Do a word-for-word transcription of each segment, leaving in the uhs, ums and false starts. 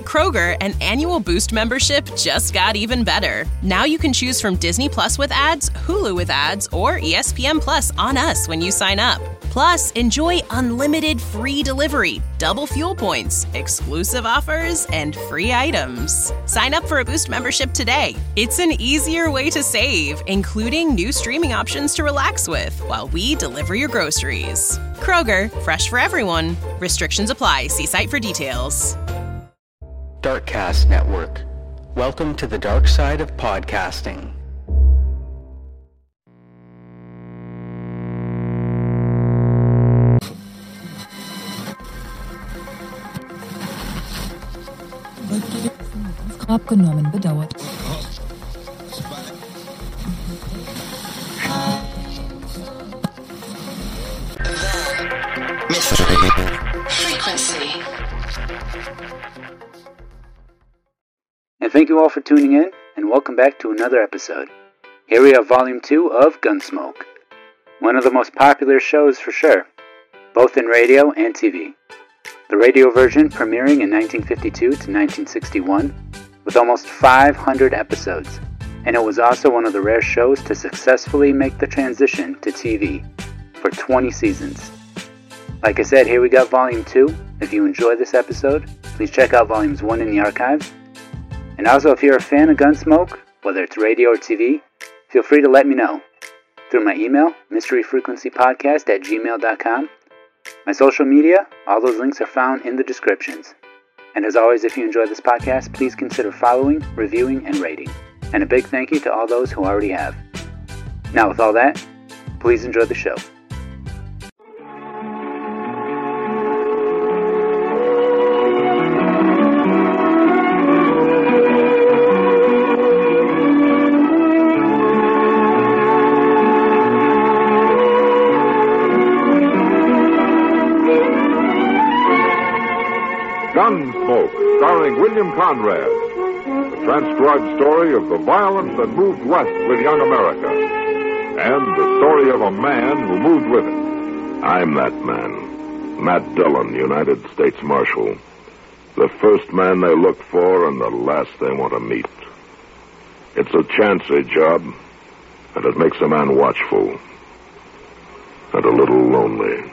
Kroger, an annual Boost membership just got even better. Now you can choose from Disney Plus with ads, Hulu with ads, or E S P N Plus on us when you sign up. Plus, enjoy unlimited free delivery, double fuel points, exclusive offers, and free items. Sign up for a Boost membership today. It's an easier way to save, including new streaming options to relax with while we deliver your groceries. Kroger, fresh for everyone. Restrictions apply. See site for details. Darkcast Network. Welcome to the dark side of podcasting. Abgenommen, bedauert. Frequency. And thank you all for tuning in, and welcome back to another episode. Here we have Volume two of Gunsmoke, one of the most popular shows for sure, both in radio and T V. The radio version premiering in nineteen fifty-two to nineteen sixty-one, with almost five hundred episodes, and it was also one of the rare shows to successfully make the transition to T V for twenty seasons. Like I said, here we got Volume two. If you enjoyed this episode, please check out Volumes one in the archives. And also, if you're a fan of Gunsmoke, whether it's radio or T V, feel free to let me know through my email, mystery frequency podcast at gmail dot com. My social media, all those links are found in the descriptions. And as always, if you enjoy this podcast, please consider following, reviewing, and rating. And a big thank you to all those who already have. Now, with all that, please enjoy the show. Gunsmoke, starring William Conrad. The transcribed story of the violence that moved west with young America. And the story of a man who moved with it. I'm that man. Matt Dillon, United States Marshal. The first man they look for and the last they want to meet. It's a chancy job, and it makes a man watchful. And a little lonely.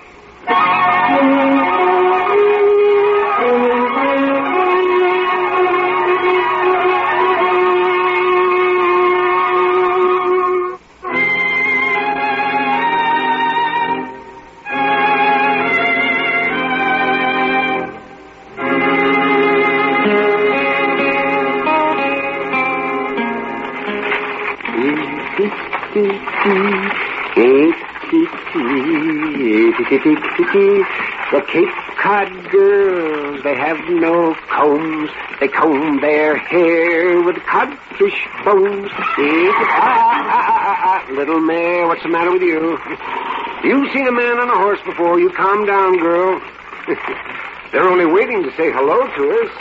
The Cape Cod girls, they have no combs. They comb their hair with codfish bones. Ah, ah, ah, ah. Little mare, what's the matter with you? You've seen a man on a horse before. You calm down, girl. They're only waiting to say hello to us.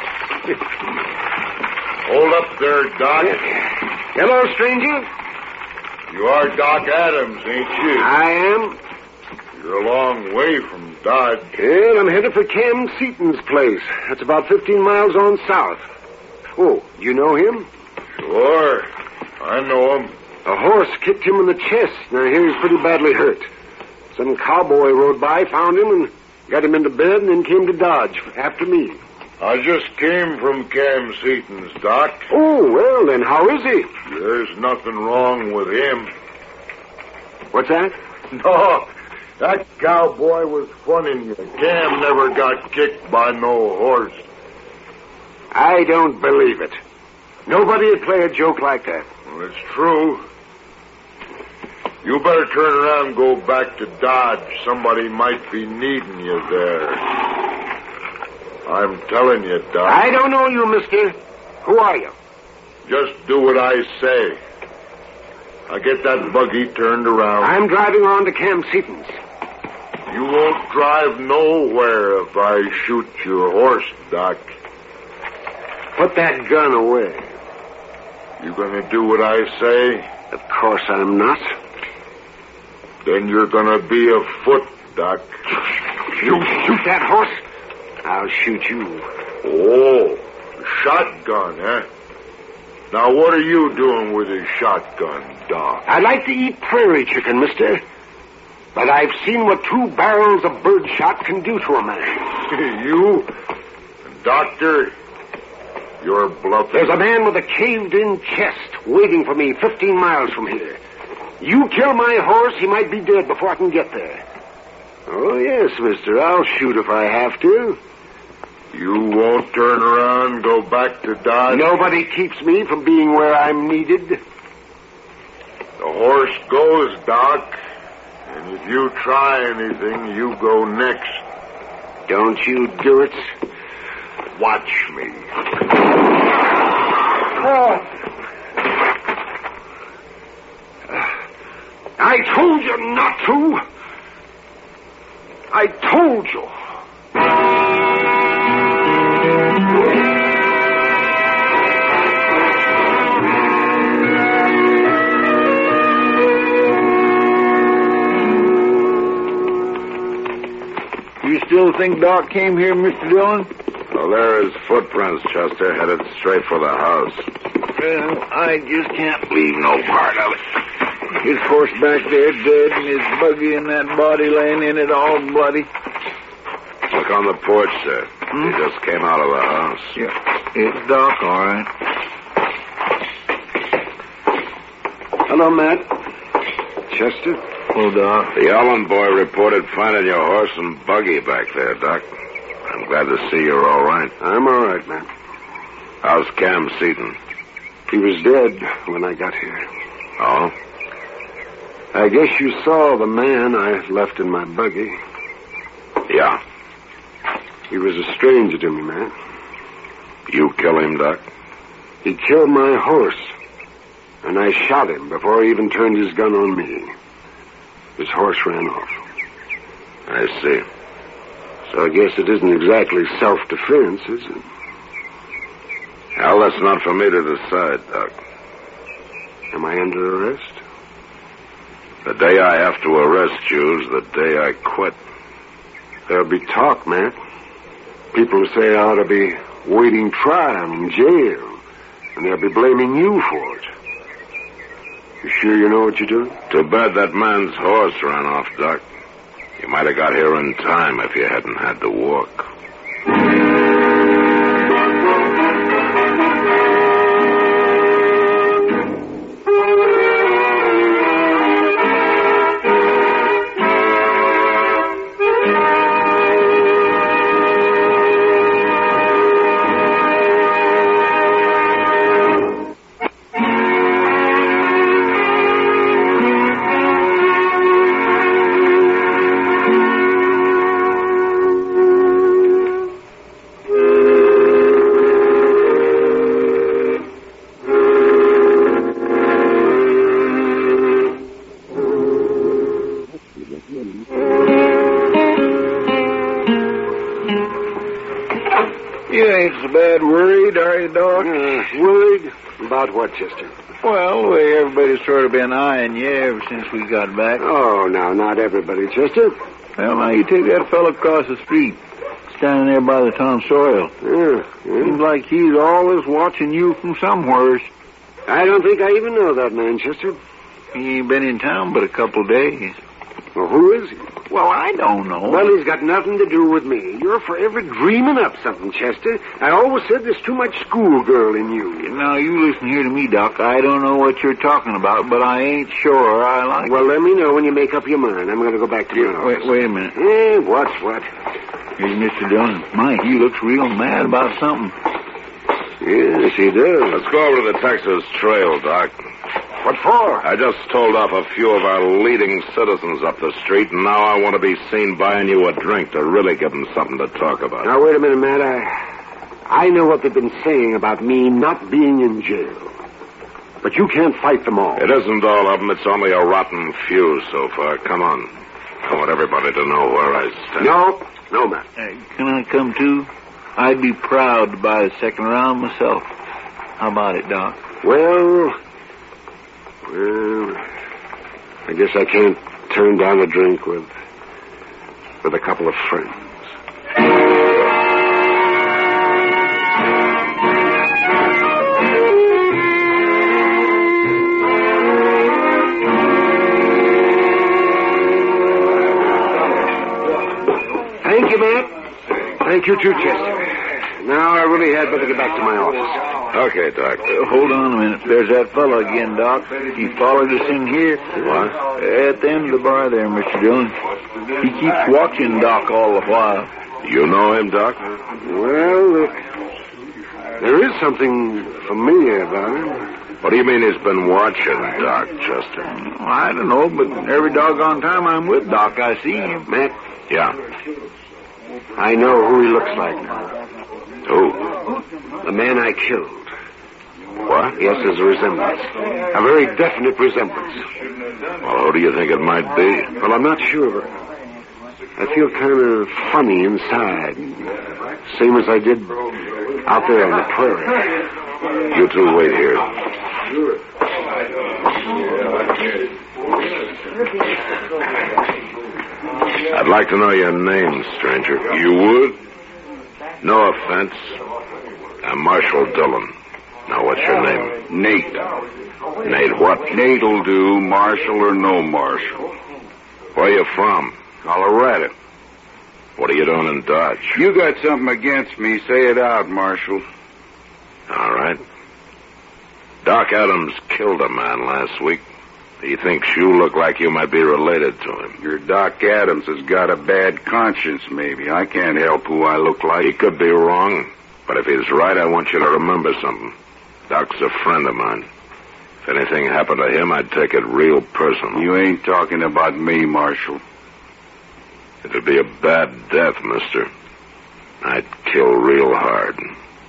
Hold up there, Doc. Hello, stranger. You are Doc Adams, ain't you? I am. You're a long way from Dodge. Well, I'm headed for Cam Seaton's place. That's about fifteen miles on south. Oh, you know him? Sure. I know him. A horse kicked him in the chest. Now, here he's pretty badly hurt. Some cowboy rode by, found him, and got him into bed, and then came to Dodge after me. I just came from Cam Seaton's, Doc. Oh, well, then how is he? There's nothing wrong with him. What's that? No, that cowboy was funning you. Cam never got kicked by no horse. I don't believe it. Nobody would play a joke like that. Well, it's true. You better turn around and go back to Dodge. Somebody might be needing you there. I'm telling you, Doc. I don't know you, mister. Who are you? Just do what I say. Now get that buggy turned around. I'm driving on to Cam Seaton's. You won't drive nowhere if I shoot your horse, Doc. Put that gun away. You gonna do what I say? Of course I'm not. Then you're gonna be afoot, Doc. You shoot that horse, I'll shoot you. Oh. shotgun, eh? Now, what are you doing with a shotgun, Doc? I'd like to eat prairie chicken, mister. But I've seen what two barrels of birdshot can do to a man. You? Doctor, you're bluffing. There's a man with a caved-in chest waiting for me fifteen miles from here. You kill my horse, he might be dead before I can get there. Oh, yes, mister. I'll shoot if I have to. You won't turn around and go back to Dodge? Nobody keeps me from being where I'm needed. The horse goes, Doc. And if you try anything, you go next. Don't you do it. Watch me. Oh. I told you not to. I told you. You still think Doc came here, Mister Dillon? Well, there are his footprints, Chester, headed straight for the house. Well, I just can't believe no part of it. His horse back there dead, and his buggy and that body laying in it all bloody. Look on the porch, sir. Hmm? He just came out of the house. Yeah, it's Doc, all right. Hello, Matt. Chester? Hello, Doc. The Allen boy reported finding your horse and buggy back there, Doc. I'm glad to see you're all right. I'm all right, man. How's Cam Seaton? He was dead when I got here. Oh? I guess you saw the man I left in my buggy. Yeah. He was a stranger to me, man. You kill him, Doc? He killed my horse, and I shot him before he even turned his gun on me. His horse ran off. I see. So I guess it isn't exactly self-defense, is it? Well, that's not for me to decide, Doc. Am I under arrest? The day I have to arrest you is the day I quit. There'll be talk, Matt. People will say I ought to be waiting trial in jail, and they'll be blaming you for it. You sure you know what you're doing? Too bad that man's horse ran off, Doc. You might have got here in time if you hadn't had to walk. About what, Chester? Well, the way everybody's sort of been eyeing you ever since we got back. Oh, now, not everybody, Chester. Well, now, you take that fellow across the street, standing there by the tonsorial. Yeah, yeah. Seems like he's always watching you from somewheres. I don't think I even know that man, Chester. He ain't been in town but a couple of days. Well, who is he? Well, I don't know. Well, he's got nothing to do with me. You're forever dreaming up something, Chester. I always said there's too much schoolgirl in you. Now, you listen here to me, Doc. I don't know what you're talking about, but I ain't sure I like Well, it. let me know when you make up your mind. I'm going to go back to my office. Wait, wait a minute. Eh, what's what? Here's Mister Dillon. My, he looks real mad about something. Yes, he does. Let's go over to the Texas Trail, Doc. What for? I just told off a few of our leading citizens up the street, and now I want to be seen buying you a drink to really give them something to talk about. Now, wait a minute, Matt. I, I know what they've been saying about me not being in jail. But you can't fight them all. It isn't all of them. It's only a rotten few so far. Come on. I want everybody to know where I stand. No. No, Matt. Uh, can I come too? I'd be proud to buy the second round myself. How about it, Doc? Well... Well, I guess I can't turn down a drink with with a couple of friends. you too, Chester. Now I really had better get back to my office. Okay, Doc. Uh, hold on a minute. There's that fellow again, Doc. He followed us in here. What? At the end of the bar there, Mister Dillon. He keeps watching Doc all the while. You know him, Doc? Well, uh, there is something familiar about him. What do you mean he's been watching, Doc, Chester? I don't know, but every doggone time I'm with Doc, I see him. Matt, Yeah. I know who he looks like now. Who? The man I killed. What? Yes, there's a resemblance. A very definite resemblance. Well, who do you think it might be? Well, I'm not sure. I feel kind of funny inside. Same as I did out there on the prairie. You two wait here. I'd like to know your name, stranger. You would? No offense. I'm Marshal Dillon. Now, what's your name? Nate. Nate what? Nate'll do, Marshal or no Marshal. Where you from? Colorado. What are you doing in Dodge? You got something against me, say it out, Marshal. All right. Doc Adams killed a man last week. He thinks you look like you might be related to him. Your Doc Adams has got a bad conscience, maybe. I can't help who I look like. He could be wrong, but if he's right, I want you to remember something. Doc's a friend of mine. If anything happened to him, I'd take it real personal. You ain't talking about me, Marshal. It'd be a bad death, mister. I'd kill real hard.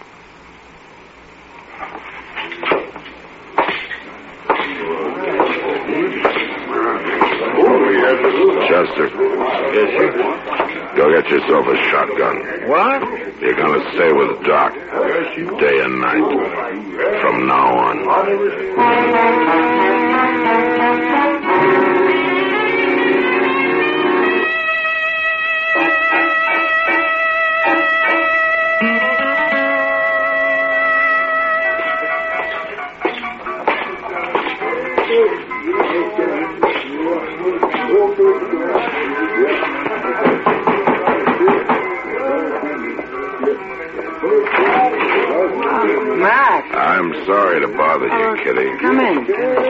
Chester. Yes, sir. Go get yourself a shotgun. What? You're going to stay with Doc day and night from now on. Matt. I'm sorry to bother you, Kitty. Come in.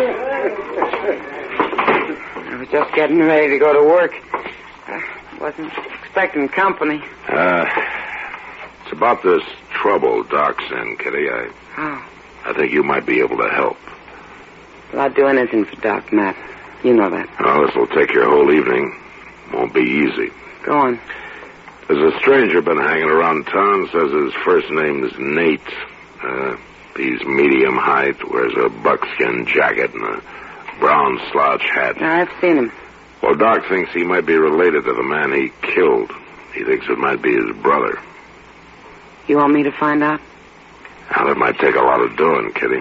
I was just getting ready to go to work. I wasn't expecting company. Uh, it's about this trouble Doc's in, Kitty. I, Oh. I think you might be able to help. Well, I'd do anything for Doc, Matt. You know that. Well, this will take your whole evening. Won't be easy. Go on. There's a stranger been hanging around town, says his first name's Nate. Uh, he's medium height, wears a buckskin jacket and a brown slouch hat. Yeah, I've seen him. Well, Doc thinks he might be related to the man he killed. He thinks it might be his brother. You want me to find out? Now, that might take a lot of doing, Kitty.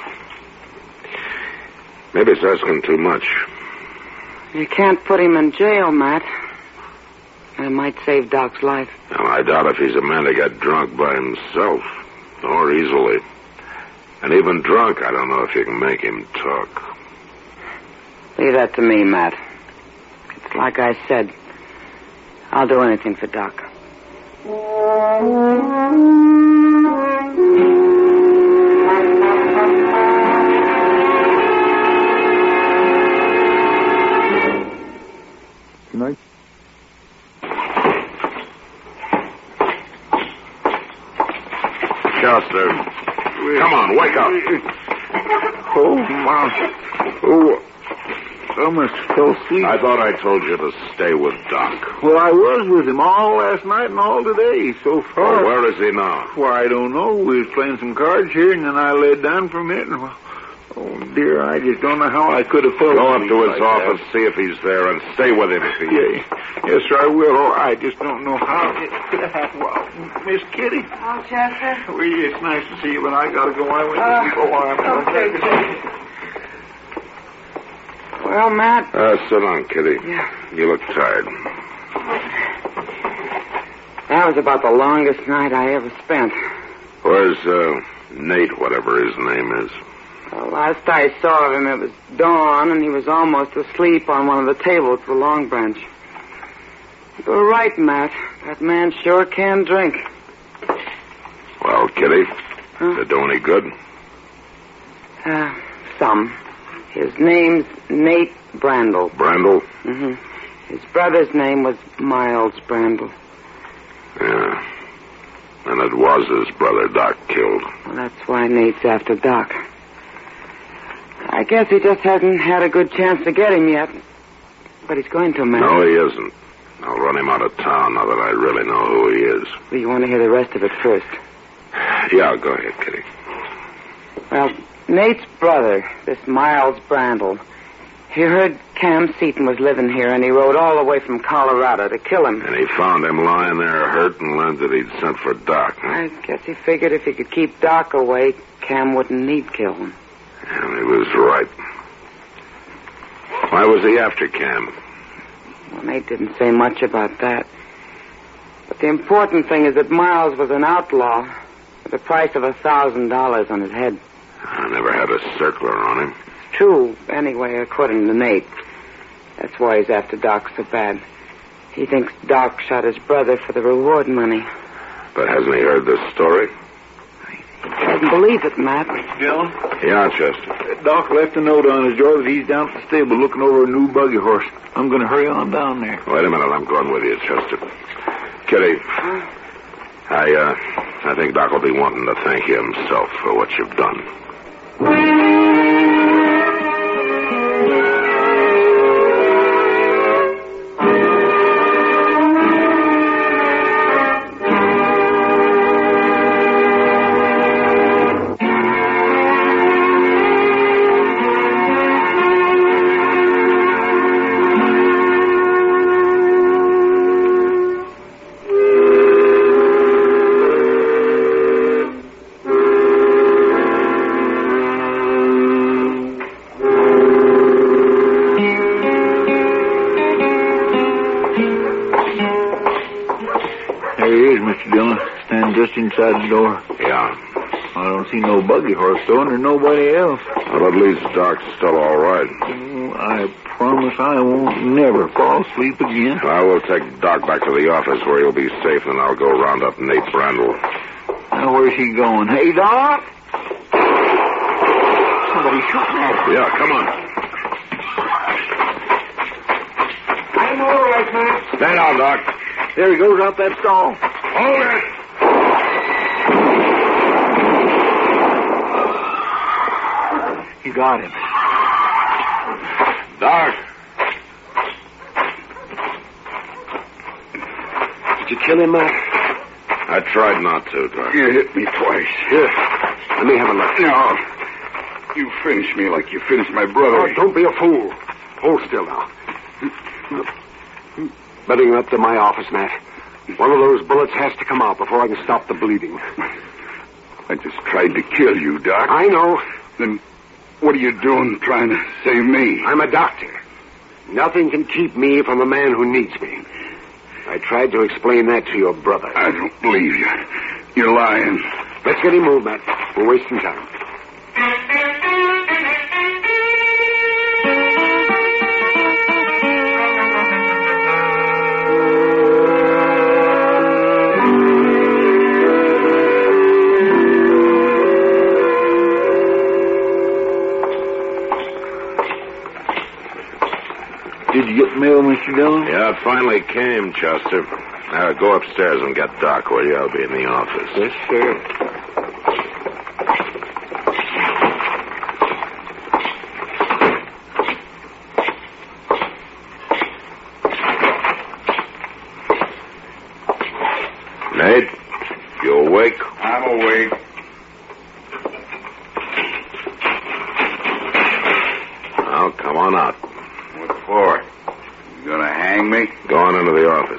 Maybe it's asking too much. You can't put him in jail, Matt. It might save Doc's life. Now, I doubt if he's a man that got drunk by himself, or easily. And even drunk, I don't know if you can make him talk. Leave that to me, Matt. It's like I said. I'll do anything for Doc. Good night. Chester, come on, wake up. Oh, my. Oh, I must fell asleep. I thought I told you to stay with Doc. Well, I was with him all last night and all today, so far. Oh, where is he now? Why, I don't know. We was playing some cards here, and then I laid down for a minute, and, oh, dear, I just don't know how I could have fell Go up asleep to his like office, that. see if he's there, and stay with him if he is. Yeah. Yes, sir, I will. Oh, I just don't know how it could have happened. Well, Miss Kitty. Oh, Chester? Well, it's nice to see you, but I gotta go. I went to Uh, sleep a while. okay, Well, Matt. Uh, sit down, Kitty. Yeah. You look tired. That was about the longest night I ever spent. Where's, uh, Nate, whatever his name is? Well, last I saw of him, it was dawn, and he was almost asleep on one of the tables at the Long Branch. You're right, Matt. That man sure can drink. Well, Kitty, Huh? did it do any good? Uh, some. His name's Nate Brandel. Brandel? Mm-hmm. His brother's name was Miles Brandel. Yeah. And it was his brother Doc killed. Well, that's why Nate's after Doc. I guess he just hasn't had a good chance to get him yet. But he's going to, Matt. No, he isn't. I'll run him out of town now that I really know who he is. Well, you want to hear the rest of it first? Yeah, go ahead, Kitty. Well, Nate's brother, this Miles Brandel, he heard Cam Seaton was living here, and he rode all the way from Colorado to kill him. And he found him lying there hurt and learned that he'd sent for Doc. Huh? I guess he figured if he could keep Doc away, Cam wouldn't need kill him. And he was right. Why was he after Cam? Well, Nate didn't say much about that. But the important thing is that Miles was an outlaw with a price of a thousand dollars on his head. I never had a circler on him. True, anyway, according to Nate. That's why he's after Doc so bad. He thinks Doc shot his brother for the reward money. But hasn't he heard this story? I doesn't believe it, Matt. Dillon? Yeah, Chester. Doc left a note on his door that he's down at the stable looking over a new buggy horse. I'm going to hurry on down there. Wait a minute, I'm going with you, Chester. Kitty, Huh? I, uh, I think Doc will be wanting to thank you himself for what you've done. Inside the door. Yeah. I don't see no buggy horse, though, and there's nobody else. Well, at least Doc's still all right. Oh, I promise I won't never fall asleep again. I will take Doc back to the office where he'll be safe, and I'll go round up Nate Brandel. Now, where's he going? Hey, Doc? Somebody shooting at him. Yeah, come on. I'm all right, man. Stand down, Doc. There he goes out that stall. Hold it! You got him. Doc. Did you kill him, Matt? I tried not to, Doc. You hit me twice. Here. Let me have a look. No. You finished me like you finished my brother. Oh, don't be a fool. Hold still now. Better get up to my office, Matt. One of those bullets has to come out before I can stop the bleeding. I just tried to kill you, Doc. I know. Then what are you doing trying to save me? I'm a doctor. Nothing can keep me from a man who needs me. I tried to explain that to your brother. I don't believe you. You're lying. Let's get him moved, Matt. We're wasting time. Did you get the mail, Mister Dillon? Yeah, it finally came, Chester. Now, go upstairs and get Doc, will you? I'll be in the office. Yes, sir. Nate, you awake? I'm awake. Well, come on out. What for? You gonna hang me? Go on into the office.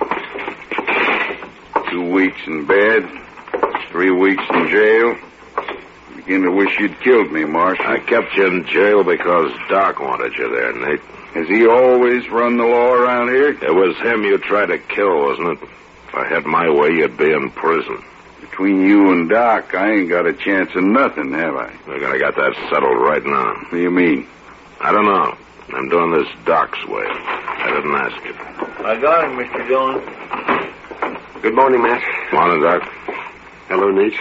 Two weeks in bed, three weeks in jail. I begin to wish you'd killed me, Marshal. I kept you in jail because Doc wanted you there, Nate. Has he always run the law around here? It was him you tried to kill, wasn't it? If I had my way, you'd be in prison. Between you and Doc, I ain't got a chance of nothing, have I? We're gonna get that settled right now. What do you mean? I don't know. I'm doing this Doc's way. I didn't ask you. I got him, Mister Dillon. Good morning, Matt. Morning, Doc. Hello, Nate.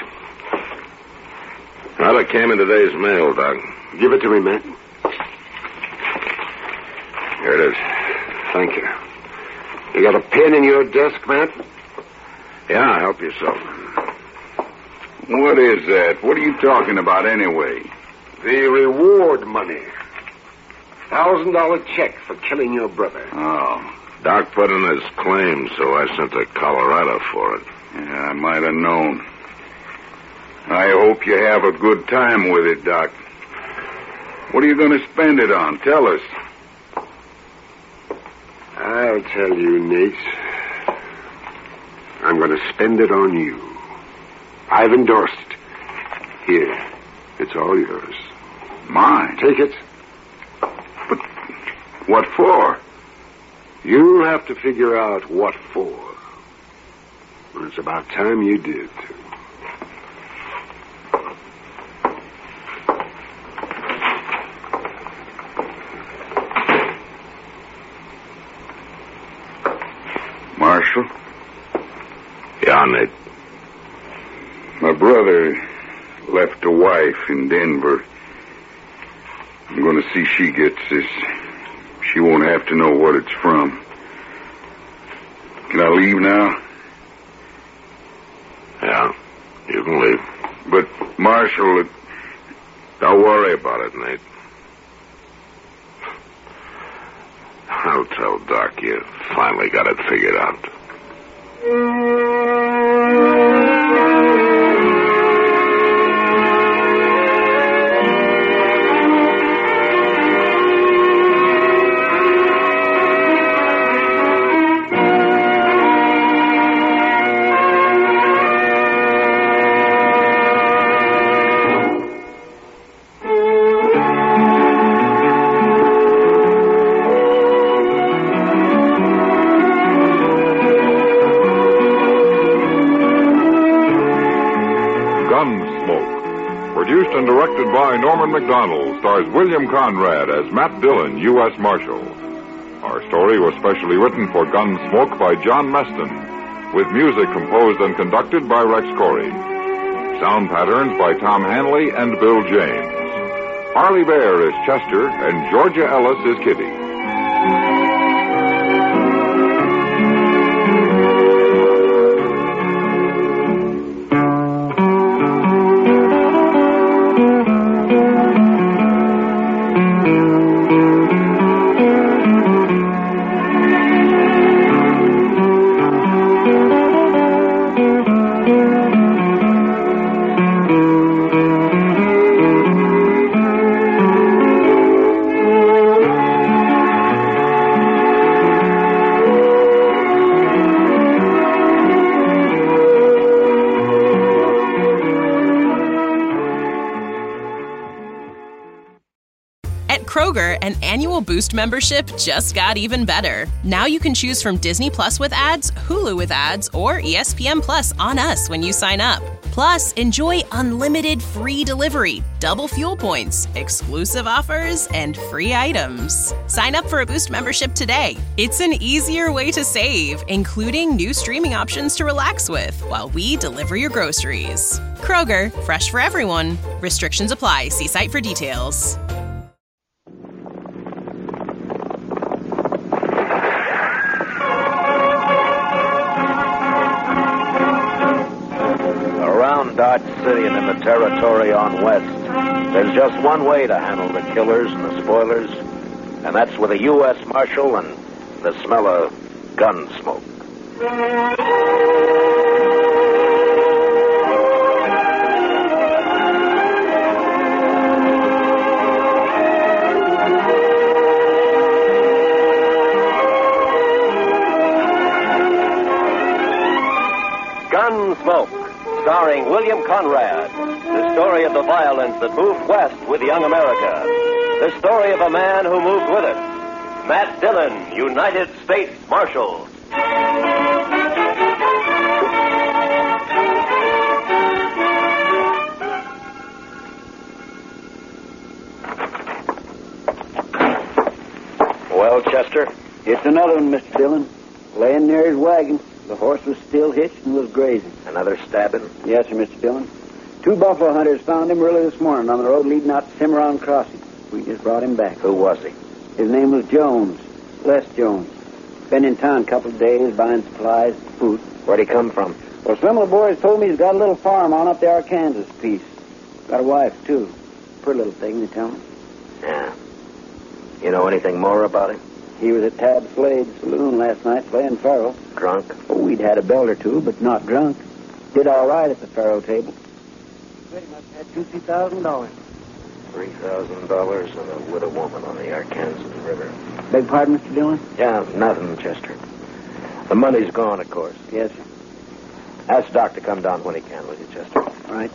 Well, it came in today's mail, Doc. Give it to me, Matt. Here it is. Thank you. You got a pen in your desk, Matt? Yeah, help yourself. What is that? What are you talking about anyway? The reward money. Thousand dollar check for killing your brother. Oh. Doc put in his claim, so I sent to Colorado for it. Yeah, I might have known. I hope you have a good time with it, Doc. What are you going to spend it on? Tell us. I'll tell you, Nate. I'm going to spend it on you. I've endorsed it. Here. It's all yours. Mine? Take it. But what for? You'll have to figure out what for. Well, it's about time you did. Marshal? Yeah, Nate. My brother left a wife in Denver. I'm going to see she gets this. She won't have to know what it's from. Can I leave now? Yeah, you can leave. But, Marshal, it... Don't worry about it, Nate. I'll tell Doc you finally got it figured out. Produced and directed by Norman Macdonald, stars William Conrad as Matt Dillon, U S Marshal. Our story was specially written for Gunsmoke by John Meston, with music composed and conducted by Rex Corey. Sound patterns by Tom Hanley and Bill James. Harley Bear is Chester, and Georgia Ellis is Kitty. Kroger, an annual Boost membership just got even better. Now you can choose from Disney Plus with ads, Hulu with ads, or E S P N Plus on us when you sign up. Plus, enjoy unlimited free delivery, double fuel points, exclusive offers, and free items. Sign up for a Boost membership today. It's an easier way to save, including new streaming options to relax with while we deliver your groceries. Kroger, fresh for everyone. Restrictions apply. See site for details. Dodge City and in the territory on west, there's just one way to handle the killers and the spoilers, and that's with a U S Marshal and the smell of gun smoke. Gunsmoke, starring William Conrad, the story of the violence that moved west with young America, the story of a man who moved with it, Matt Dillon, United States Marshal. Well, Chester? It's another one, Mister Dillon. laying near his wagon. The horse was still hitched and was grazing. Another stabbing? Yes, sir, Mister Dillon. Two buffalo hunters found him early this morning on the road leading out to Cimarron Crossing. We just brought him back. Who was he? His name was Jones. Les Jones. Been in town a couple of days buying supplies, food. Where'd he come from? Well, some of the boys told me he's got a little farm on up the Arkansas piece. Got a wife, too. Pretty little thing, they tell me. Yeah. You know anything more about him? He was at Tab Slade's saloon last night playing faro. Drunk? Oh, we'd had a belt or two, but not drunk. Did all right at the faro table. Pretty much had two, three thousand dollars. Three thousand dollars and a widow woman on the Arkansas River. Beg pardon, Mister Dillon? Yeah, nothing, Chester. The money's gone, of course. Yes, sir. Ask Doc to come down when he can, will you, Chester? All right.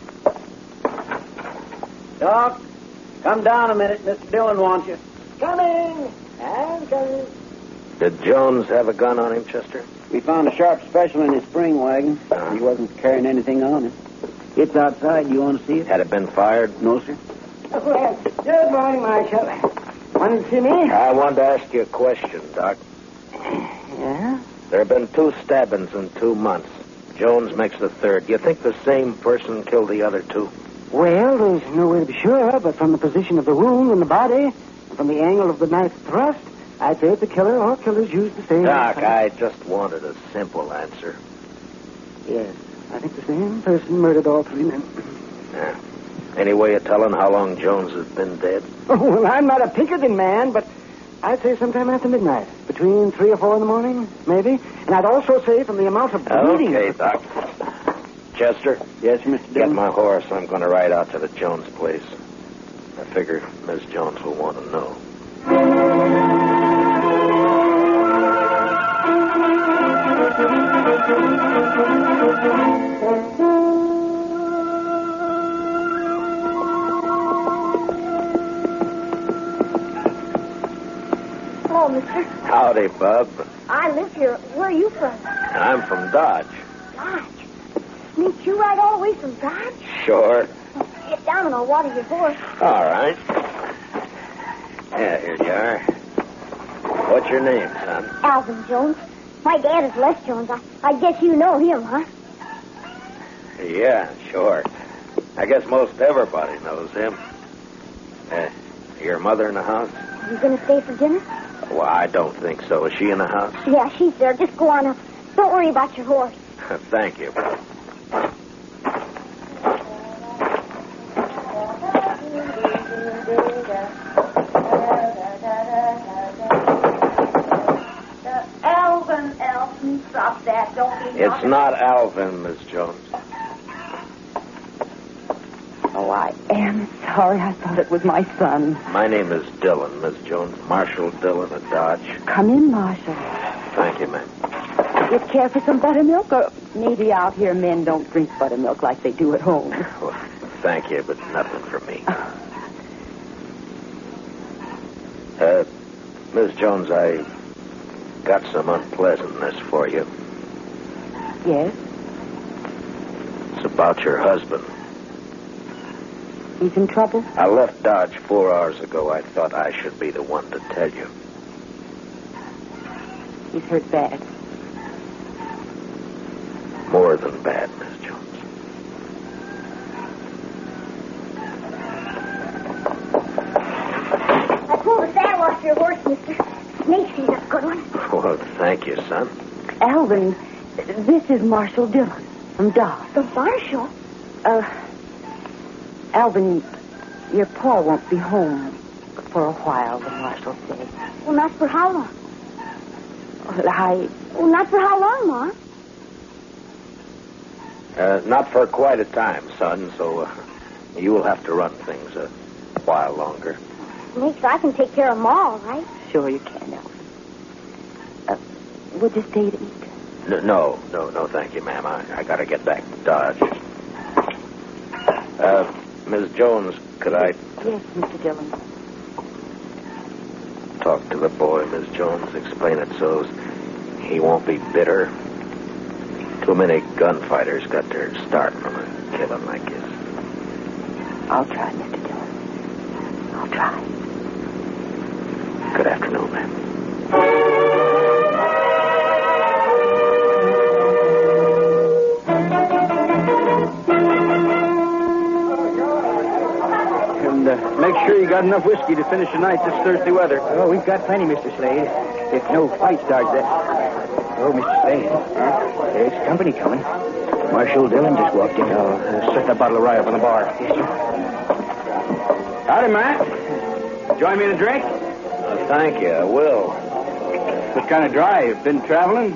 Doc, come down a minute. Mister Dillon wants you. Coming! I'm coming. Did Jones have a gun on him, Chester? We found a sharp special in his spring wagon. Uh-huh. He wasn't carrying anything on him. It's outside. You want to see it? Had it been fired? No, sir. Well, good morning, Marshal. Want to see me? I wanted to ask you a question, Doc. Yeah? There have been two stabbings in two months. Jones makes the third. Do you think the same person killed the other two? Well, there's no way to be sure, but from the position of the wound in the body, and from the angle of the knife thrust, I'd say the killer or killers used the same... Doc, I just wanted a simple answer. Yes, I think the same person murdered all three men. Yeah. Any way of telling how long Jones has been dead? Oh, well, I'm not a Pinkerton man, but I'd say sometime after midnight. Between three or four in the morning, maybe. And I'd also say from the amount of bleeding... Okay, Doc. Chester? Yes, Mister Get Dillon? my horse. I'm going to ride out to the Jones place. I figure Miss Jones will want to know. Hello, mister. Howdy, Bub. I live here. Where are you from? I'm from Dodge. Dodge. Meet you right all the way from Dodge? Sure. Get down and I'll water your horse. All right. Yeah, here you are. What's your name, son? Alvin Jones. My dad is Les Jones. I, I guess you know him, huh? Yeah, sure. I guess most everybody knows him. Uh, your mother in the house? Are you going to stay for dinner? Well, I don't think so. Is she in the house? Yeah, she's there. Just go on up. Don't worry about your horse. Thank you. Alvin, Alvin, stop that. Don't be It's not Alvin, Miss Jones. Oh, I am sorry. I thought it was my son. My name is Dillon, Miss Jones. Marshall Dillon of Dodge. Come in, Marshall. Thank you, ma'am. You care for some buttermilk? Or maybe out here men don't drink buttermilk like they do at home. Well, thank you, but nothing for me. Uh, Miss Jones, I got some unpleasantness for you. Yes? It's about your husband. He's in trouble? I left Dodge four hours ago. I thought I should be the one to tell you. He's hurt bad. More than bad, Miss Jones. I pulled the saddle off your horse, mister. Makes you a good one. Well, thank you, son. Alvin, this is Marshall Dillon from Dodge. The Marshal? Uh, Alvin, your pa won't be home for a while, the Marshal said. Well, not for how long? Well, I... Well, not for how long, Ma? Uh, not for quite a time, son, so uh, you will have to run things a while longer. Makes I can take care of Ma, all right? Sure you can, Alvin. Uh, would you stay to eat? N- no, no, no, thank you, ma'am. I, I gotta get back to Dodge. Uh, Miss Jones, could I... Yes, Mister Dillon. Talk to the boy, Miss Jones. Explain it so he won't be bitter. Too many gunfighters got their start from a killing like this. I'll try, Mister Dillon. I'll try. Good afternoon, ma'am. uh, make sure you got enough whiskey to finish the night this thirsty weather. Oh, we've got plenty, Mister Slade. If no fight starts that. Oh, Mister Slade. Huh? There's company coming. Marshal Dillon just walked in. Oh, uh, set that bottle of rye up on the bar. Yes, sir. Howdy, Matt. Join me in a drink? Uh, thank you, I will. What kind of drive? Been traveling?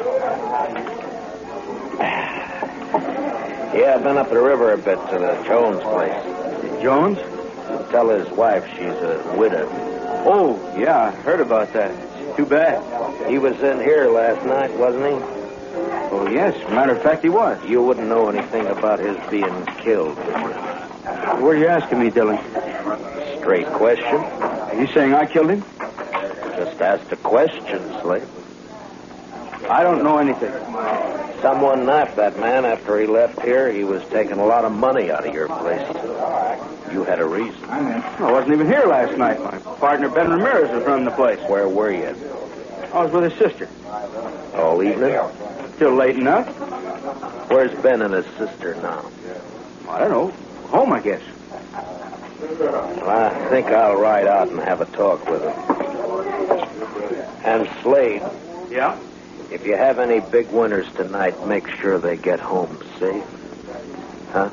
Yeah, I've been up the river a bit to the Jones place. Jones? Tell his wife she's a widow. Oh, yeah, I heard about that. It's too bad. He was in here last night, wasn't he? Oh, yes. Matter of fact, he was. You wouldn't know anything about his being killed, would you? What are you asking me, Dillon? Straight question. Are you saying I killed him? Just asked a question, Slade. I don't know anything. Someone knifed that man after he left here. He was taking a lot of money out of your place. You had a reason. I wasn't even here last night. My partner, Ben Ramirez, was running the place. Where were you? I was with his sister. All evening? Till late enough. Where's Ben and his sister now? I don't know. Home, I guess. Well, I think I'll ride out and have a talk with him. And Slade. Yeah? If you have any big winners tonight, make sure they get home safe. Huh?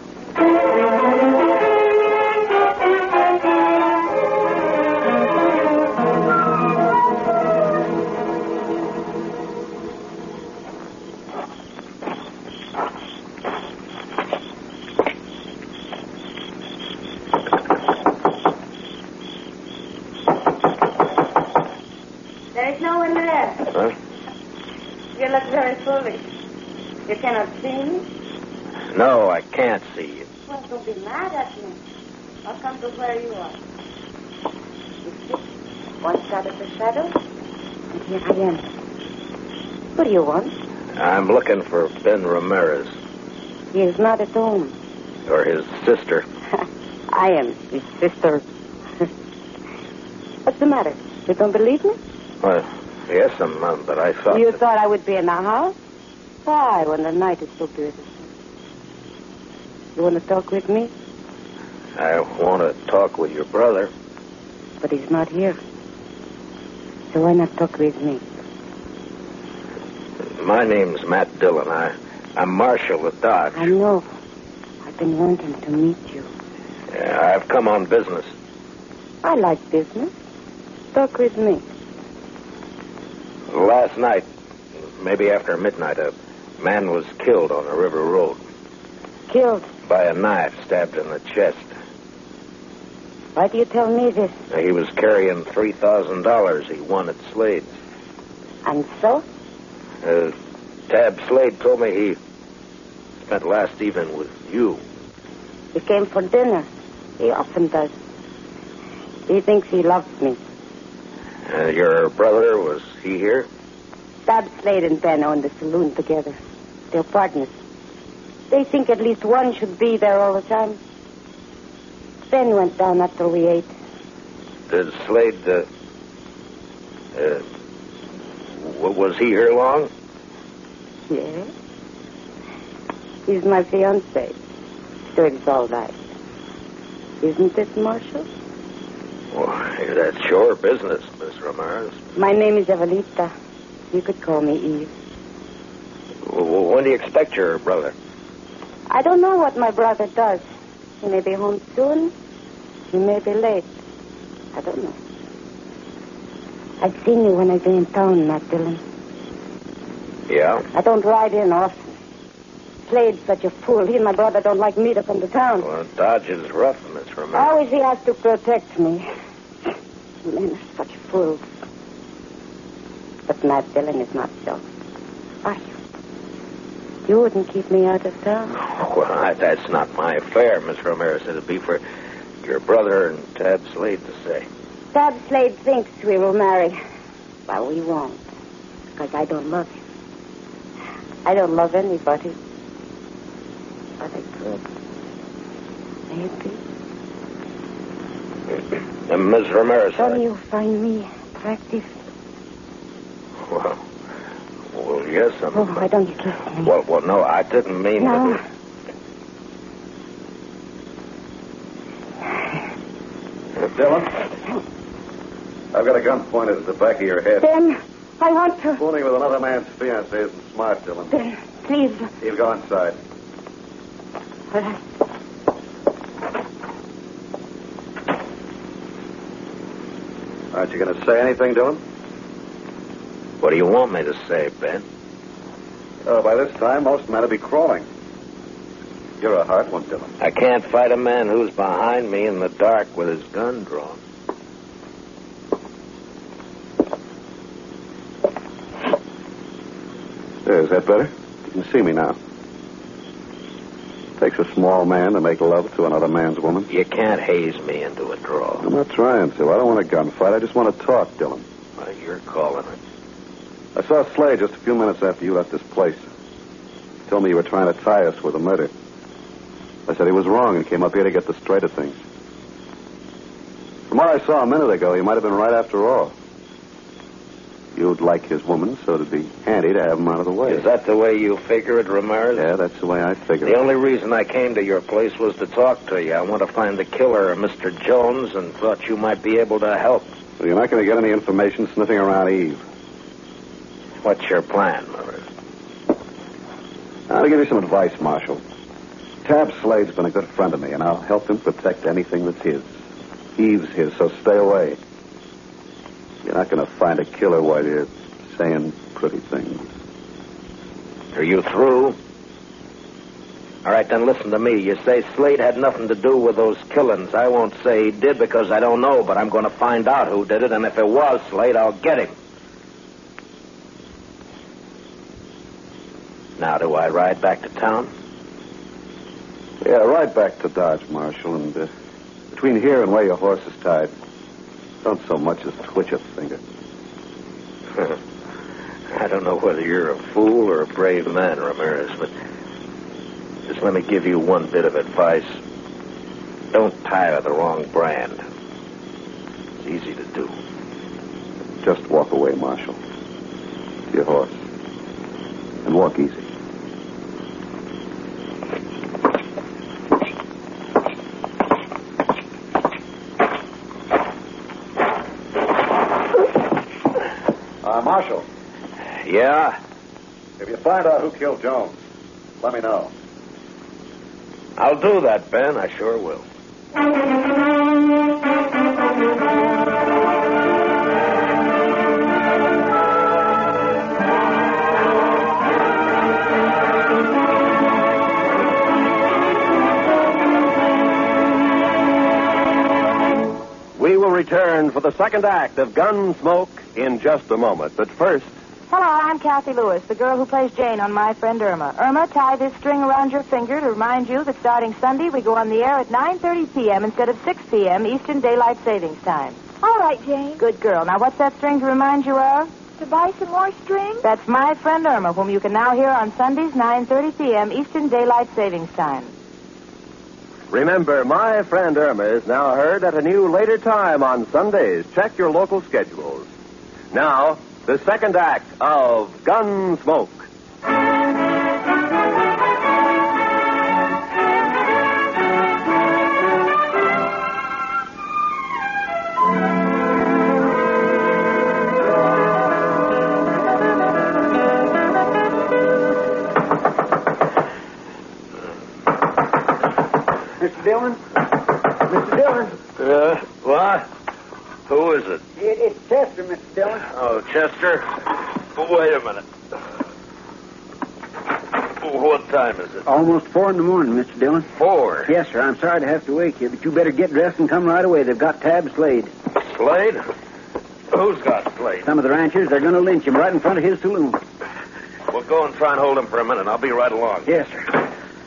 There is no one there. Huh? You look very foolish. You cannot see me? No, I can't see you. Well, don't be mad at me. I'll come to where you are. You see? One side of the shadow, and here I am. What do you want? I'm looking for Ben Ramirez. He is not at home. Or his sister. I am his sister. What's the matter? You don't believe me? Well, yes, um, uh, but I thought... You that... thought I would be in the house? Why, when the night is so beautiful? You want to talk with me? I want to talk with your brother. But he's not here. So why not talk with me? My name's Matt Dillon. I, I'm Marshal at Dodge. I know. I've been wanting to meet you. Yeah, I've come on business. I like business. Talk with me. Last night, maybe after midnight, a man was killed on the river road. Killed? By a knife, stabbed in the chest. Why do you tell me this? He was carrying three thousand dollars he won at Slade's. And so? Uh, Tab Slade told me he spent last evening with you. He came for dinner. He often does. He thinks he loves me. Uh, your brother, was he here? Tab Slade and Ben own the saloon together. They're partners. They think at least one should be there all the time. Ben went down after we ate. Did Slade, uh, uh, w- was he here long? Yes. He's my fiancé. So it's all right. Isn't it, Marshal? Well, that's your business, Miss Ramirez. My name is Evelita. You could call me Eve. W- when do you expect your brother? I don't know what my brother does. He may be home soon. He may be late. I don't know. I've seen you when I've been in town, Matt Dillon. Yeah? I don't ride in often. Slade's such a fool. He and my brother don't like me to come to town. Well, Dodge is rough, Miss Ramirez. Always he has to protect me. Men are such fools. But Matt Dillon is not so. Are you? You wouldn't keep me out of town? Well, I, that's not my affair, Miss Ramirez. It'll be for your brother and Tab Slade to say. Tab Slade thinks we will marry. Well, we won't. Because I don't love him. I don't love anybody. But I could. Maybe. Uh, Miss Ramirez. Don't I... you find me attractive? Well, well, yes, I'm... Oh, why don't you kiss me? Well, well, no, I didn't mean No. to... Dillon, I've got a gun pointed at the back of your head. Ben, I want to... Fooling with another man's fiancée isn't smart, Dillon. Ben, please. He'll go inside. All right. Aren't you going to say anything, Dillon? What do you want me to say, Ben? Oh, by this time, most men will be crawling. You're a hard one, Dillon. I can't fight a man who's behind me in the dark with his gun drawn. There, is that better? You can see me now. Takes a small man to make love to another man's woman. You can't haze me into a draw. I'm not trying to. I don't want a gunfight. I just want to talk, Dillon. Well, you're calling it. I saw Slade just a few minutes after you left this place. He told me you were trying to tie us with a murder. I said he was wrong and came up here to get the straight of things. From what I saw a minute ago, he might have been right after all. You'd like his woman, so it'd be handy to have him out of the way. Is that the way you figure it, Ramirez? Yeah, that's the way I figure The it. only reason I came to your place was to talk to you. I want to find the killer of Mister Jones and thought you might be able to help. Well, you're not going to get any information sniffing around Eve. What's your plan, Ramirez? I'll give you some advice, Marshal. Tab Slade's been a good friend of me, and I'll help him protect anything that's his. Eve's his, so stay away. You're not going to find a killer while you're saying pretty things. Are you through? All right, then listen to me. You say Slade had nothing to do with those killings. I won't say he did because I don't know, but I'm going to find out who did it, and if it was Slade, I'll get him. Now, do I ride back to town? Yeah, ride back to Dodge, Marshal, and uh, between here and where your horse is tied, don't so much as twitch a finger. I don't know whether you're a fool or a brave man, Ramirez, but just let me give you one bit of advice. Don't tire the wrong brand. It's easy to do. Just walk away, Marshal. To your horse. And walk easy. Uh, Marshal. Yeah? If you find out who killed Jones, let me know. I'll do that, Ben. I sure will. We will return for the second act of Gunsmoke in just a moment. But first... Hello, I'm Kathy Lewis, the girl who plays Jane on My Friend Irma. Irma, tie this string around your finger to remind you that starting Sunday, we go on the air at nine thirty p.m. instead of six p.m. Eastern Daylight Savings Time. All right, Jane. Good girl. Now, what's that string to remind you of? To buy some more string? That's My Friend Irma, whom you can now hear on Sundays, nine thirty p.m. Eastern Daylight Savings Time. Remember, My Friend Irma is now heard at a new later time on Sundays. Check your local schedules. Now, the second act of Gunsmoke. Mister Dillon? Mister Dillon? Uh, what? Who is it? It, it's Chester, Mister Dillon. Oh, Chester. Wait a minute. What time is it? Almost four in the morning, Mister Dillon. Four? Yes, sir. I'm sorry to have to wake you, but you better get dressed and come right away. They've got Tab Slade. Slade? Who's got Slade? Some of the ranchers, they're going to lynch him right in front of his saloon. We'll go and try and hold him for a minute. I'll be right along. Yes, sir.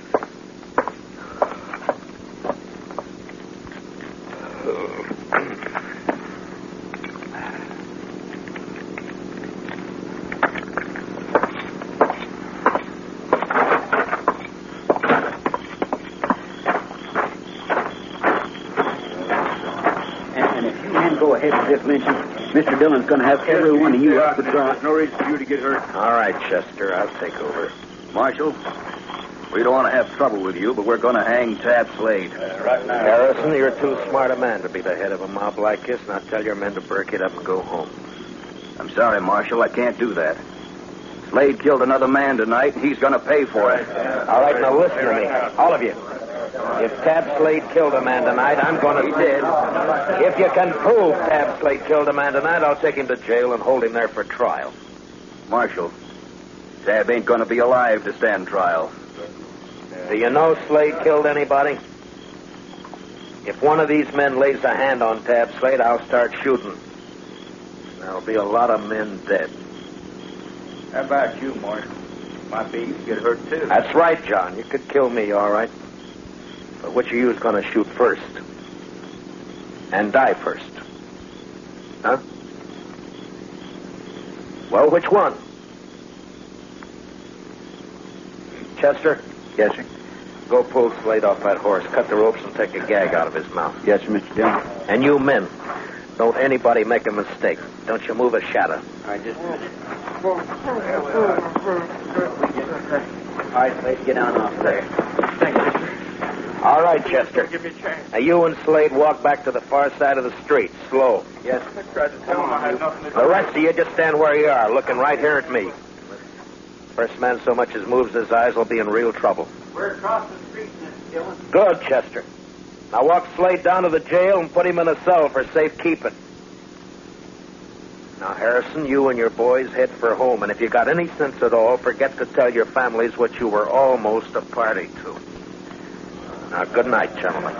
Mister Dillon's going to have every one of you out the trot. No reason for you to get hurt. All right, Chester. I'll take over. Marshal, We don't want to have trouble with you, but we're going to hang Tab Slade. Uh, right now. Harrison, you're too smart a man to be the head of a mob like this. Now tell your men to break it up and go home. I'm sorry, Marshal. I can't do that. Slade killed another man tonight, and he's going to pay for it. All right, now listen to me. All of you. If Tab Slade killed a man tonight, I'm going to... He did. If you can prove Tab Slade killed a man tonight, I'll take him to jail and hold him there for trial. Marshal, Tab ain't going to be alive to stand trial. Do you know Slade killed anybody? If one of these men lays a hand on Tab Slade, I'll start shooting. There'll be a lot of men dead. How about you, Marshal? Might be you get hurt, too. That's right, John. You could kill me, all right. But which of you is going to shoot first? And die first? Huh? Well, which one? Chester? Yes, sir. Go pull Slade off that horse, cut the ropes, and take a gag out of his mouth. Yes, sir, Mister Dillon. And you men, don't anybody make a mistake. Don't you move a shadow. I just... All right, Slade, get down off there. Thank you, sir. All right, Chester. Give me a chance. Now, you and Slade walk back to the far side of the street, slow. Yes, sir. I tried to tell him I had nothing to do. The rest of you just stand where you are, looking right here at me. First man so much as moves his eyes will be in real trouble. We're across the street, Mister Dillon. Good, Chester. Now walk Slade down to the jail and put him in a cell for safekeeping. Now, Harrison, you and your boys head for home, and if you got any sense at all, forget to tell your families what you were almost a party to. Now, good night, gentlemen.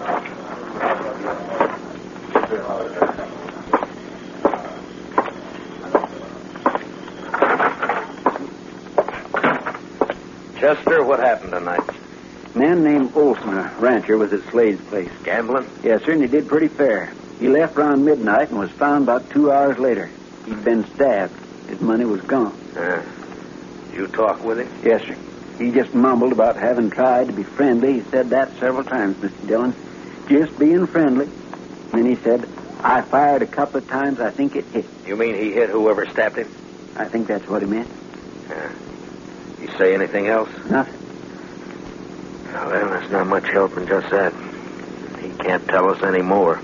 Chester, what happened tonight? A man named Olson, a rancher, was at Slade's place. Gambling? Yes, sir, and he did pretty fair. He left around midnight and was found about two hours later. He'd been stabbed. His money was gone. Uh, you talk with him? Yes, sir. He just mumbled about having tried to be friendly. He said that several times, Mister Dillon. Just being friendly. And then he said, I fired a couple of times. I think it hit. You mean he hit whoever stabbed him? I think that's what he meant. Uh, you say anything else? Nothing. Well, then, there's not much help in just that. He can't tell us any more.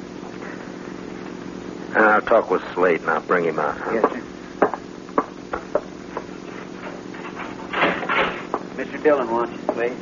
Uh, I'll talk with Slade and I'll bring him out. Huh? Yes, sir. Mister Dillon wants you, Slade.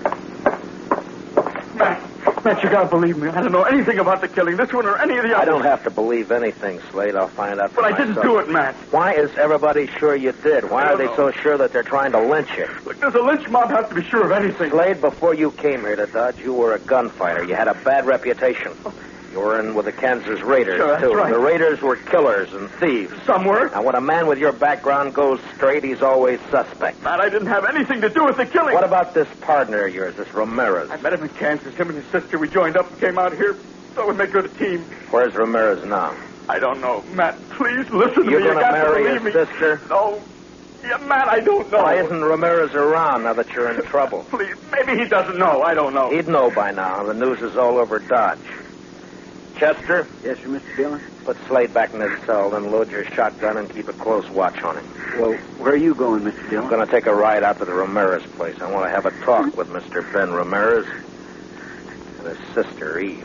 Matt, Matt, you gotta believe me. I don't know anything about the killing, this one or any of the others. I don't have to believe anything, Slade. I'll find out for But I myself. didn't do it, Matt. Why is everybody sure you did? Why I are don't they know. so sure that they're trying to lynch you? Look, does a lynch mob have to be sure of anything? Slade, before you came here to Dodge, you were a gunfighter. You had a bad reputation. You were in with the Kansas Raiders, Sure, that's too. right. The Raiders were killers and thieves. Some were. Now, when a man with your background goes straight, he's always suspect. Matt, I didn't have anything to do with the killing. What about this partner of yours, this Ramirez? I met him in Kansas. Him and his sister, we joined up and came out here. Thought we'd make good a team. Where's Ramirez now? I don't know. Matt, please listen to You're me. You gonna got marry to his believe me. sister? No. Yeah, Matt, I don't know. Why isn't Ramirez around now that you're in trouble? Please, maybe he doesn't know. I don't know. He'd know by now. The news is all over Dodge. Chester? Yes, sir, Mister Dillon. Put Slade back in his cell, then load your shotgun and keep a close watch on him. Well, where are you going, Mister Dillon? I'm going to take a ride out to the Ramirez place. I want to have a talk with Mister Ben Ramirez and his sister, Eve.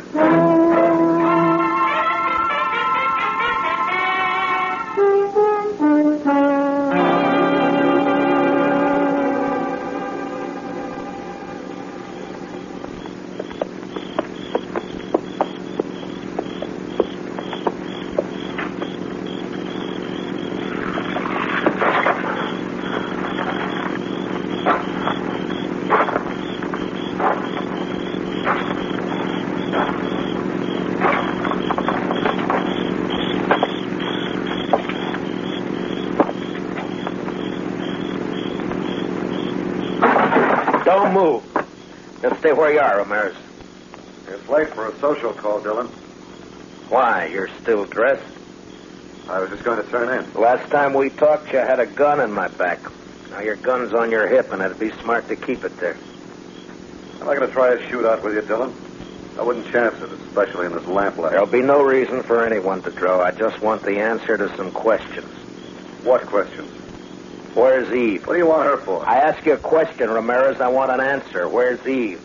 Don't move. Just stay where you are, Ramirez. It's late for a social call, Dillon. Why? You're still dressed? I was just going to turn in. Last time we talked, you had a gun in my back. Now your gun's on your hip, and it'd be smart to keep it there. I'm not going to try a shootout with you, Dillon. I wouldn't chance it, especially in this lamplight. There'll be no reason for anyone to draw. I just want the answer to some questions. What questions? Where's Eve? What do you want her for? I ask you a question, Ramirez. I want an answer. Where's Eve?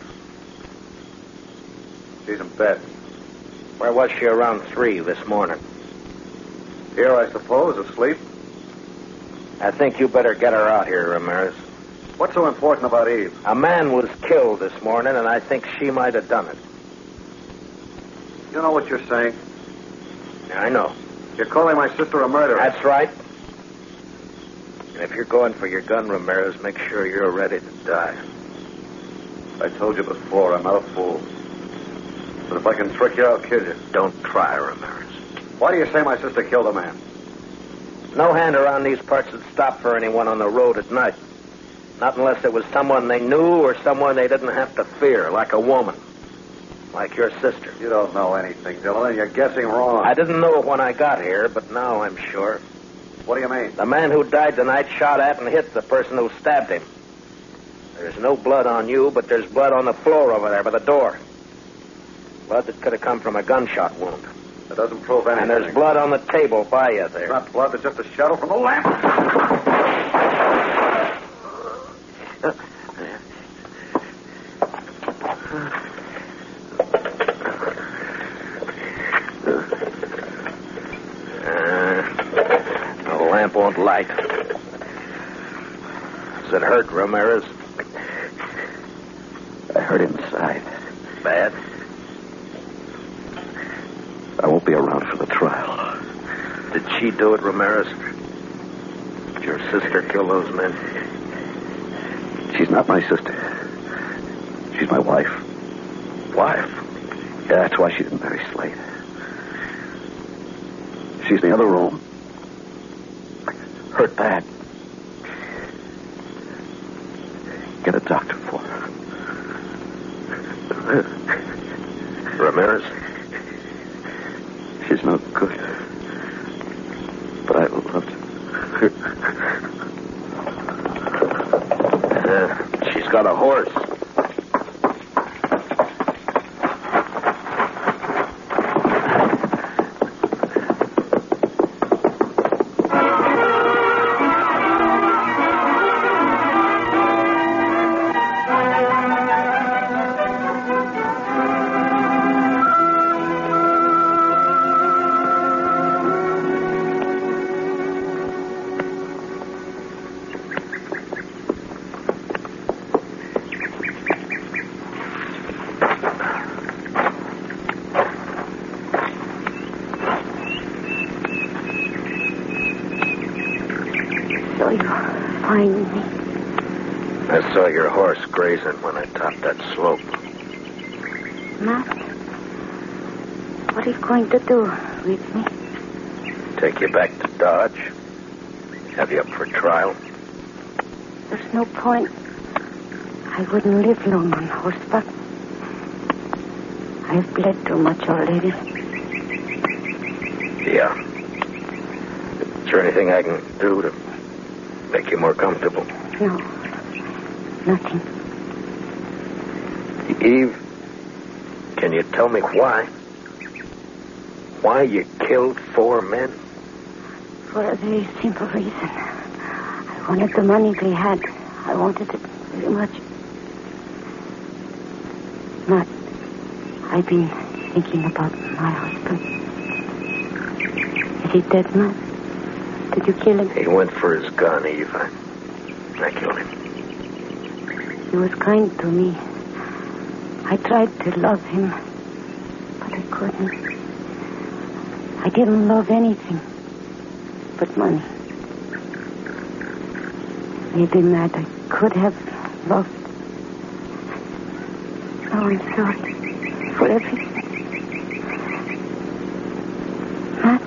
She's in bed. Where was she around three this morning? Here, I suppose, asleep. I think you better get her out here, Ramirez. What's so important about Eve? A man was killed this morning, and I think she might have done it. You know what you're saying? Yeah, I know. You're calling my sister a murderer. That's right. And if you're going for your gun, Ramirez, make sure you're ready to die. I told you before, I'm not a fool. But if I can trick you, I'll kill you. Don't try, Ramirez. Why do you say my sister killed a man? No hand around these parts would stop for anyone on the road at night. Not unless it was someone they knew or someone they didn't have to fear, like a woman. Like your sister. You don't know anything, Dillon, and you're guessing wrong. I didn't know it when I got here, but now I'm sure. What do you mean? The man who died tonight shot at and hit the person who stabbed him. There's no blood on you, but there's blood on the floor over there by the door. Blood that could have come from a gunshot wound. That doesn't prove anything. And there's blood on the table by you there. It's not blood, it's just a shadow from the lamp. Won't light. Does it hurt, Ramirez? I hurt inside. Bad? I won't be around for the trial. Did she do it, Ramirez? Did your sister kill those men? She's not my sister. She's my wife. Wife? Yeah, that's why she didn't marry Slade. She's in the other room. Hurt bad. Get a doctor for her. Ramirez? She's no good. But I loved her. Uh, she's got a horse. I saw your horse grazing when I topped that slope. Matt, what are you going to do with me? Take you back to Dodge? Have you up for trial? There's no point. I wouldn't live long on horseback. I've bled too much already. Yeah. Is there anything I can do to make you more comfortable? No. Nothing. Eve, can you tell me why? Why you killed four men? For a very simple reason. I wanted the money they had. I wanted it very much. Matt, I've been thinking about my husband. Is he dead, Matt? Did you kill him? He went for his gun, Eve. I, I killed him. He was kind to me. I tried to love him, but I couldn't. I didn't love anything but money. Maybe, Matt, I could have loved. Oh, I'm sorry for everything. Matt?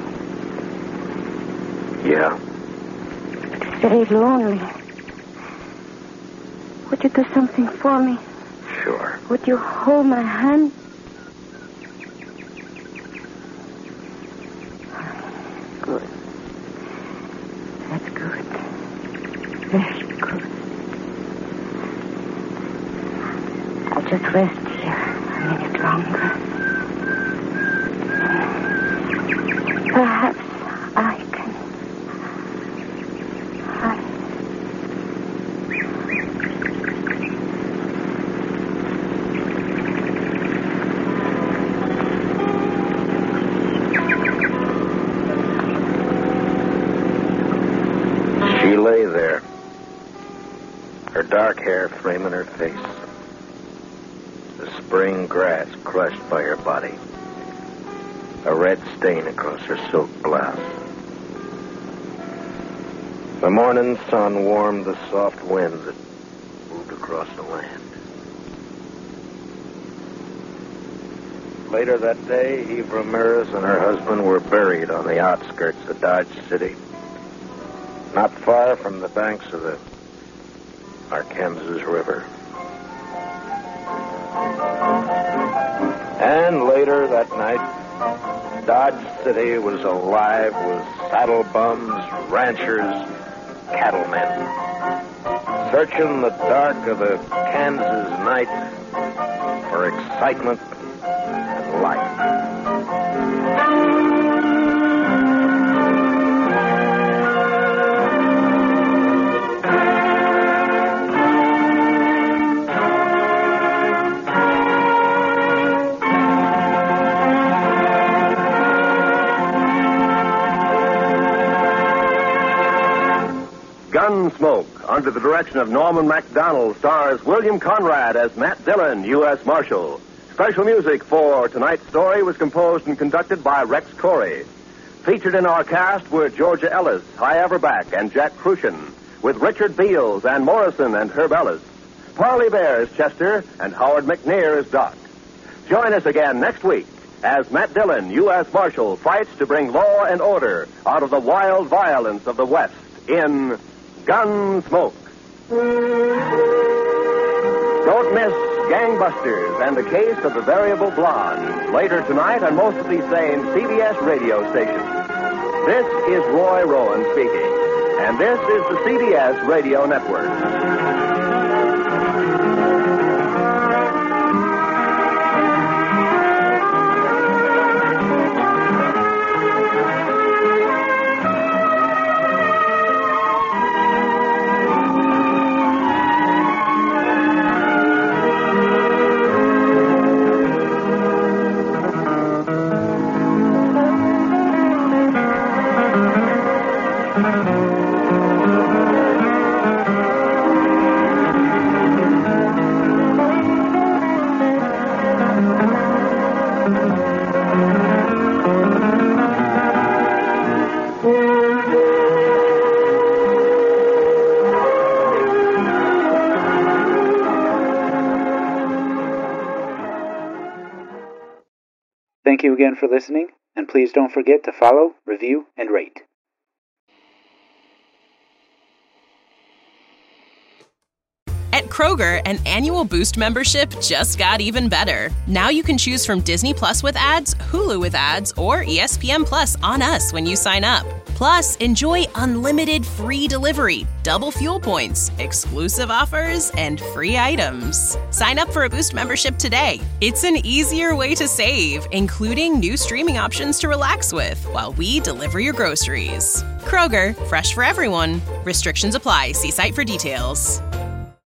Yeah? It's very lonely. Would you do something for me? Sure. Would you hold my hand? Good. That's good. Very good. I'll just rest here a minute longer. Perhaps I can. I... dark hair framing her face. The spring grass crushed by her body. A red stain across her silk blouse. The morning sun warmed the soft wind that moved across the land. Later that day, Eve Ramirez and her husband were buried on the outskirts of Dodge City, not far from the banks of the Arkansas River. And later that night, Dodge City was alive with saddle bums, ranchers, cattlemen, searching the dark of the Kansas night for excitement and life. Gunsmoke, under the direction of Norman Macdonald, stars William Conrad as Matt Dillon, U S Marshal. Special music for tonight's story was composed and conducted by Rex Corey. Featured in our cast were Georgia Ellis, Hy Averback, and Jack Crucian, with Richard Beals, Ann Morrison, and Herb Ellis. Parley Bear as Chester, and Howard McNear as Doc. Join us again next week as Matt Dillon, U S Marshal, fights to bring law and order out of the wild violence of the West in Gunsmoke. Don't miss Gangbusters and the Case of the Variable Blonde, later tonight on most of these same C B S radio stations. This is Roy Rowan speaking, and this is the C B S Radio Network. Thank you again for listening, and please don't forget to follow, review, and rate. At Kroger, an annual Boost membership just got even better. Now you can choose from Disney Plus with ads, Hulu with ads, or E S P N Plus on us when you sign up. Plus, enjoy unlimited free delivery, double fuel points, exclusive offers, and free items. Sign up for a Boost membership today. It's an easier way to save, including new streaming options to relax with while we deliver your groceries. Kroger, fresh for everyone. Restrictions apply. See site for details.